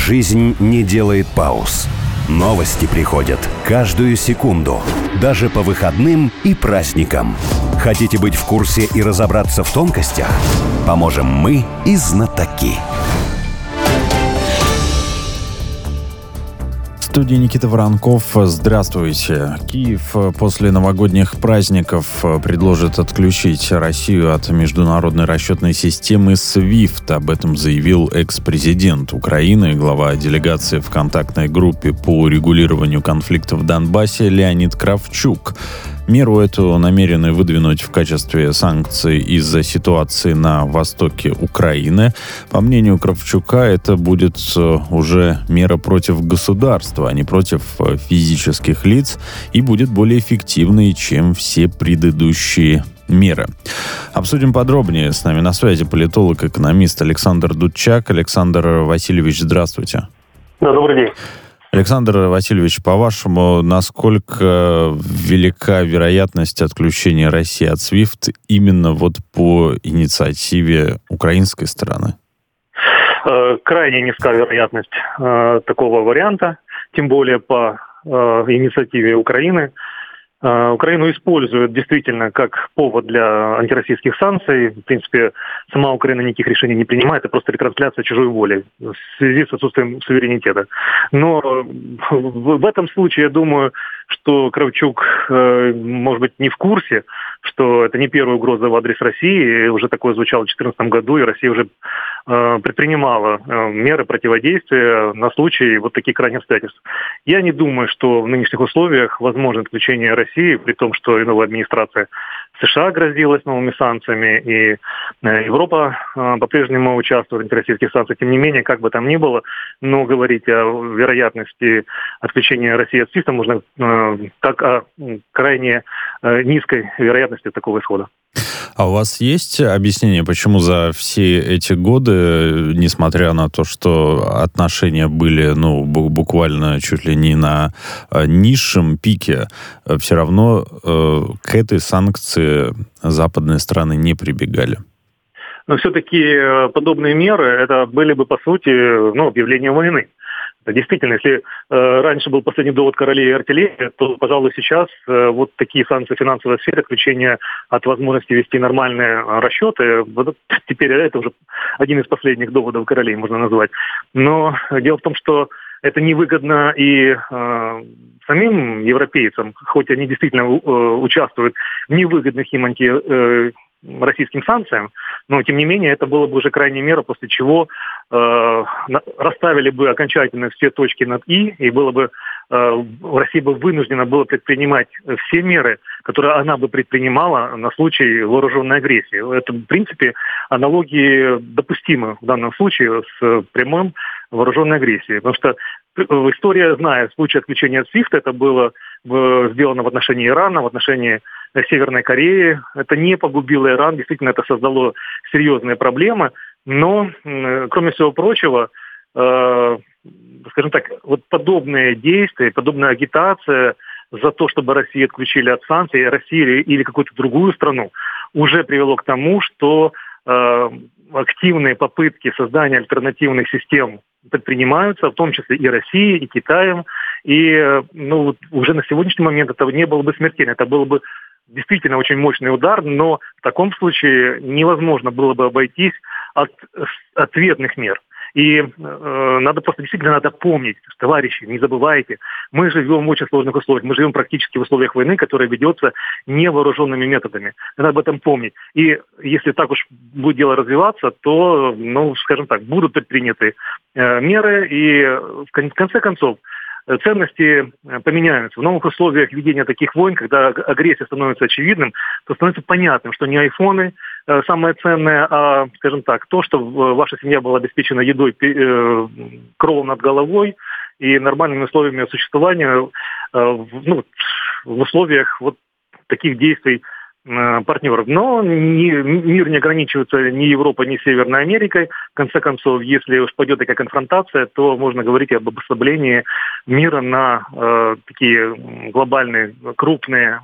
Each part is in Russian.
Жизнь не делает пауз. Новости приходят каждую секунду, даже по выходным и праздникам. Хотите быть в курсе и разобраться в тонкостях? Поможем мы и знатоки. В студии Никита Воронков. Здравствуйте. Киев после новогодних праздников предложит отключить Россию от международной расчетной системы SWIFT. Об этом заявил экс-президент Украины, глава делегации в контактной группе по регулированию конфликта в Донбассе Леонид Кравчук. Меру эту намерены выдвинуть в качестве санкций из-за ситуации на востоке Украины. По мнению Кравчука, это будет уже мера против государства, а не против физических лиц, и будет более эффективной, чем все предыдущие меры. Обсудим подробнее. С нами на связи политолог-экономист Александр Дудчак. Александр Васильевич, здравствуйте. Да, добрый день. Александр Васильевич, по-вашему, насколько велика вероятность отключения России от SWIFT именно вот по инициативе украинской стороны? Крайне низка вероятность такого варианта, тем более по инициативе Украины. Украину используют действительно как повод для антироссийских санкций. В принципе, сама Украина никаких решений не принимает, это просто ретрансляция чужой воли в связи с отсутствием суверенитета. Но в этом случае, я думаю, что Кравчук, может быть, не в курсе, что это не первая угроза в адрес России. Уже такое звучало в 2014 году, и Россия уже предпринимала меры противодействия на случай вот таких крайних обстоятельств. Я не думаю, что в нынешних условиях возможно отключение России, при том, что и новая администрация США грозилась новыми санкциями, и Европа по-прежнему участвует в антироссийских санкциях. Тем не менее, как бы там ни было, но говорить о вероятности отключения России от SWIFT можно как о крайне низкой вероятности такого исхода. А у вас есть объяснение, почему за все эти годы, несмотря на то, что отношения были, буквально чуть ли не на низшем пике, все равно к этой санкции западные страны не прибегали? Но все-таки подобные меры, это были бы, по сути, объявление войны. Действительно, если раньше был последний довод королей и артиллерии, то, пожалуй, сейчас вот такие санкции финансовой сферы, отключение от возможности вести нормальные расчеты, теперь это уже один из последних доводов королей, можно назвать. Но дело в том, что это невыгодно и самим европейцам, хоть они действительно участвуют в невыгодных им российским санкциям, но, тем не менее, это было бы уже крайняя мера, после чего расставили бы окончательно все точки над «и», было бы Россия бы вынуждена была предпринимать все меры, которые она бы предпринимала на случай вооруженной агрессии. Это, в принципе, аналогии допустимы в данном случае с прямым вооруженной агрессией. Потому что история знает, в случае отключения от SWIFT это было сделано в отношении Ирана, в отношении Северной Кореи. Это не погубило Иран, действительно это создало серьезные проблемы. Но, кроме всего прочего, скажем так, вот подобные действия, подобная агитация за то, чтобы Россию отключили от санкций, Россию или какую-то другую страну, уже привело к тому, что активные попытки создания альтернативных систем предпринимаются, в том числе и Россией, и Китаем. И уже на сегодняшний момент это не было бы смертельно, это было бы действительно очень мощный удар, но в таком случае невозможно было бы обойтись от ответных мер. И надо помнить, товарищи, не забывайте, мы живем в очень сложных условиях, мы живем практически в условиях войны, которая ведется невооруженными методами. Надо об этом помнить. И если так уж будет дело развиваться, то, скажем так, будут предприняты меры, и в конце концов ценности поменяются. В новых условиях ведения таких войн, когда агрессия становится очевидным, то становится понятным, что не айфоны самое ценное, а, скажем так, то, что ваша семья была обеспечена едой, кровом над головой и нормальными условиями существования в условиях вот таких действий партнеров. Но мир не ограничивается ни Европой, ни Северной Америкой. В конце концов, если уж пойдет такая конфронтация, то можно говорить об обособлении мира на такие глобальные, крупные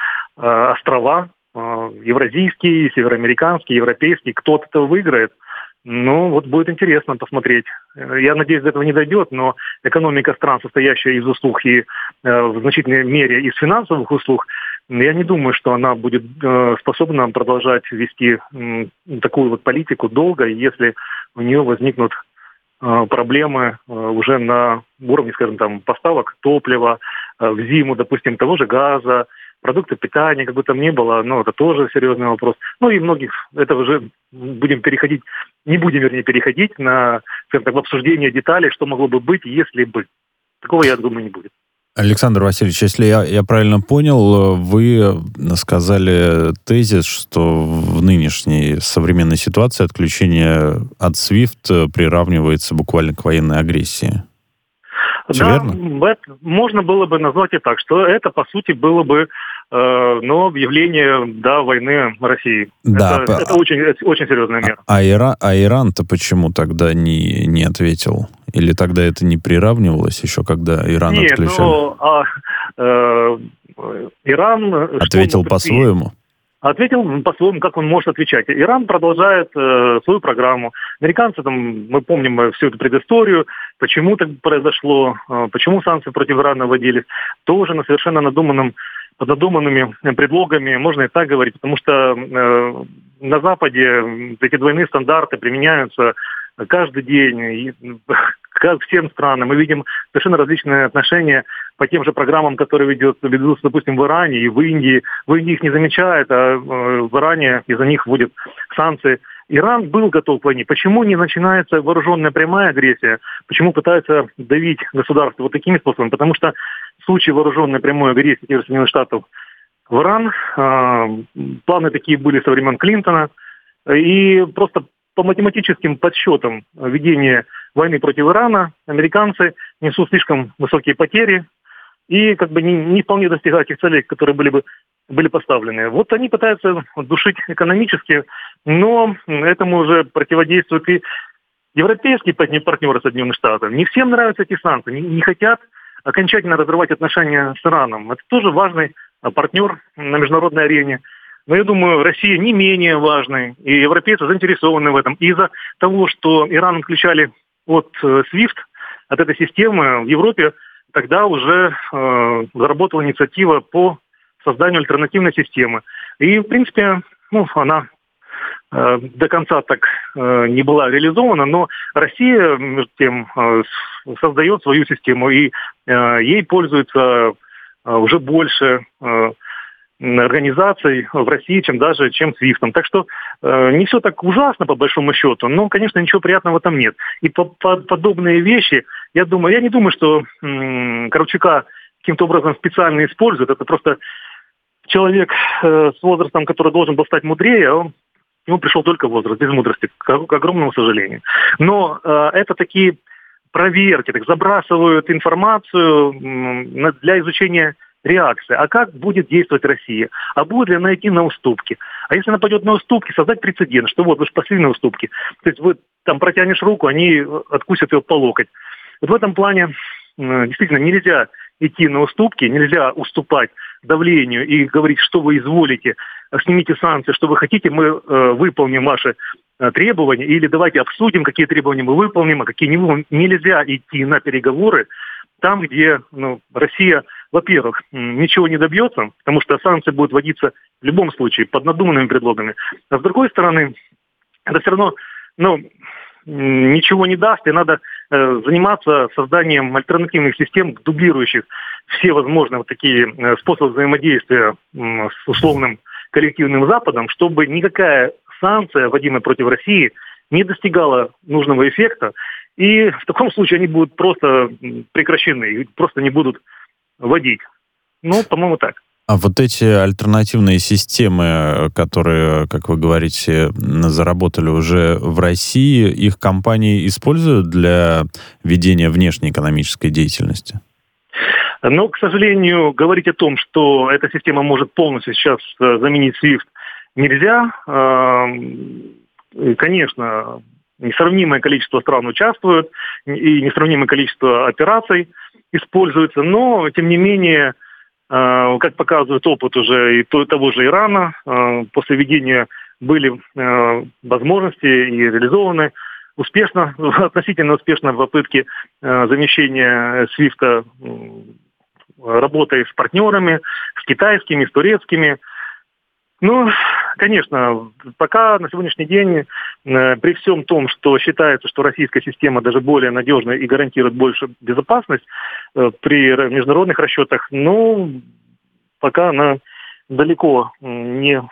острова, евразийские, североамериканские, европейские. Кто от этого выиграет? Ну, вот будет интересно посмотреть. Я надеюсь, до этого не дойдет, но экономика стран, состоящая из услуг и в значительной мере из финансовых услуг, я не думаю, что она будет способна продолжать вести такую вот политику долго, если у нее возникнут проблемы уже на уровне, скажем, там, поставок топлива в зиму, допустим, того же газа, продукты питания, как бы там ни было, но это тоже серьезный вопрос. Ну и многих, это уже не будем переходить на, скажем так, в обсуждение деталей, что могло бы быть, если бы. Такого, я думаю, не будет. Александр Васильевич, если я правильно понял, вы сказали тезис, что в нынешней современной ситуации отключение от SWIFT приравнивается буквально к военной агрессии. Все Да, верно? можно было бы назвать и так, что это, по сути, было бы объявление войны России. Да, это очень серьезная мера. А Иран-то почему тогда не ответил? Или тогда это не приравнивалось еще, когда Иран отключали? Иран... Ответил по-своему? Ответил по-своему, как он может отвечать. Иран продолжает свою программу. Американцы, мы помним всю эту предысторию, почему так произошло, почему санкции против Ирана вводились, тоже на совершенно под надуманными предлогами, можно и так говорить, потому что на Западе эти двойные стандарты применяются каждый день, к всем странам. Мы видим совершенно различные отношения по тем же программам, которые ведутся, допустим, в Иране и в Индии. В Индии их не замечают, а в Иране из-за них вводят санкции. Иран был готов к войне. Почему не начинается вооруженная прямая агрессия? Почему пытаются давить государство вот такими способами? Потому что в случае вооруженной прямой агрессии тех же Соединенных Штатов в Иран, планы такие были со времен Клинтона, и просто по математическим подсчетам ведения войны против Ирана американцы несут слишком высокие потери и не вполне достигают тех целей, которые были поставлены. Вот они пытаются душить экономически, но этому уже противодействуют и европейские партнеры Соединенных Штатов. Не всем нравятся эти санкции, не хотят окончательно разрывать отношения с Ираном. Это тоже важный партнер на международной арене. Но я думаю, Россия не менее важной, и европейцы заинтересованы в этом. И из-за того, что Иран отключали от SWIFT, от этой системы в Европе, тогда уже заработала инициатива по созданию альтернативной системы. И, в принципе, она до конца так не была реализована, но Россия, между тем, создает свою систему, и ей пользуется уже больше организаций в России, чем SWIFT. Так что не все так ужасно, по большому счету, но, конечно, ничего приятного в этом нет. И подобные вещи, я не думаю, что Коровчука каким-то образом специально используют. Это просто человек с возрастом, который должен был стать мудрее, ему пришел только возраст, без мудрости, к огромному сожалению. Но это такие проверки, забрасывают информацию для изучения реакции. А как будет действовать Россия? А будет ли она идти на уступки? А если она пойдет на уступки, создать прецедент, что вы же пошли на уступки. То есть вы протянешь руку, они откусят ее по локоть. Вот в этом плане действительно нельзя идти на уступки, нельзя уступать давлению и говорить, что вы изволите, снимите санкции, что вы хотите, мы выполним ваши требования, или давайте обсудим, какие требования мы выполним, а какие не выполним. Нельзя идти на переговоры там, где Россия, во-первых, ничего не добьется, потому что санкции будут вводиться в любом случае под надуманными предлогами. А с другой стороны, это все равно ничего не даст, и надо заниматься созданием альтернативных систем, дублирующих все возможные такие способы взаимодействия с условным коллективным Западом, чтобы никакая санкция, вводимая против России, не достигала нужного эффекта, и в таком случае они будут просто прекращены, просто не будут вводить. По-моему, так. А вот эти альтернативные системы, которые, как вы говорите, заработали уже в России, их компании используют для ведения внешней экономической деятельности? Но, к сожалению, говорить о том, что эта система может полностью сейчас заменить SWIFT, нельзя. Конечно, несравнимое количество стран участвуют, и несравнимое количество операций используется, но, тем не менее, как показывает опыт уже и того же Ирана, после введения были возможности и реализованы успешно, относительно успешно попытки замещения SWIFT работой с партнерами, с китайскими, с турецкими. Ну, конечно, пока на сегодняшний день, при всем том, что считается, что российская система даже более надежная и гарантирует больше безопасность при международных расчетах, ну, пока она далеко не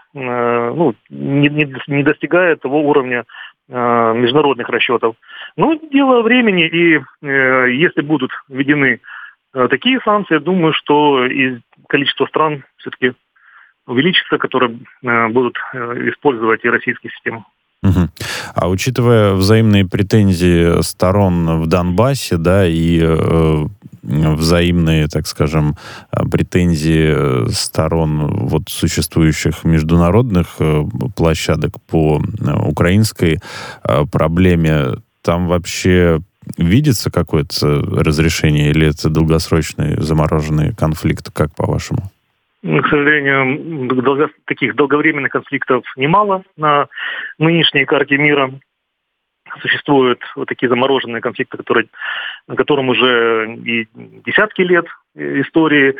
достигает того уровня международных расчетов. Ну, дело времени, и если будут введены такие санкции, я думаю, что и количество стран все-таки увеличится, которые будут использовать и российские системы. Угу. А учитывая взаимные претензии сторон в Донбассе, да, и взаимные, так скажем, претензии сторон вот существующих международных площадок по украинской проблеме, там вообще видится какое-то разрешение или это долгосрочный замороженный конфликт, как по-вашему? К сожалению, таких долговременных конфликтов немало на нынешней карте мира. Существуют вот такие замороженные конфликты, на котором уже и десятки лет истории.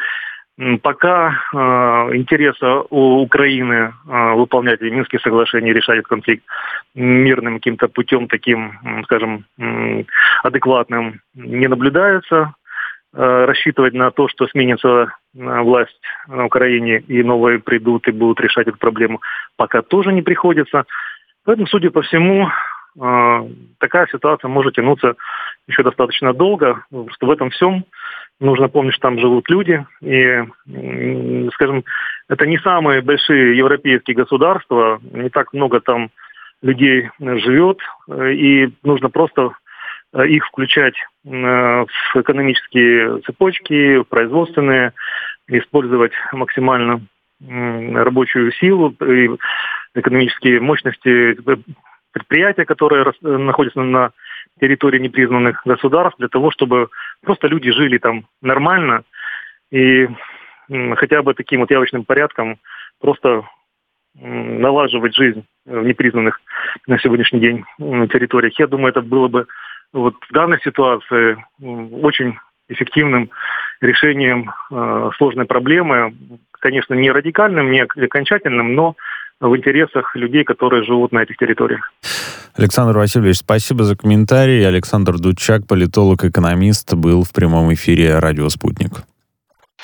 Пока интереса у Украины выполнять Минские соглашения и решать этот конфликт мирным каким-то путем, таким, скажем, адекватным, не наблюдается. Рассчитывать на то, что сменится власть на Украине и новые придут и будут решать эту проблему, пока тоже не приходится. Поэтому, судя по всему, такая ситуация может тянуться еще достаточно долго, потому что в этом всем нужно помнить, что там живут люди, и, скажем, это не самые большие европейские государства, не так много там людей живет, и нужно просто их включать в экономические цепочки, в производственные, использовать максимально рабочую силу и экономические мощности предприятия, которые находятся на территории непризнанных государств, для того, чтобы просто люди жили там нормально и хотя бы таким вот явочным порядком просто налаживать жизнь в непризнанных на сегодняшний день территориях. Я думаю, это было бы вот в данной ситуации очень эффективным решением сложной проблемы. Конечно, не радикальным, не окончательным, но в интересах людей, которые живут на этих территориях. Александр Васильевич, спасибо за комментарий. Александр Дудчак, политолог-экономист, был в прямом эфире «Радио Спутник».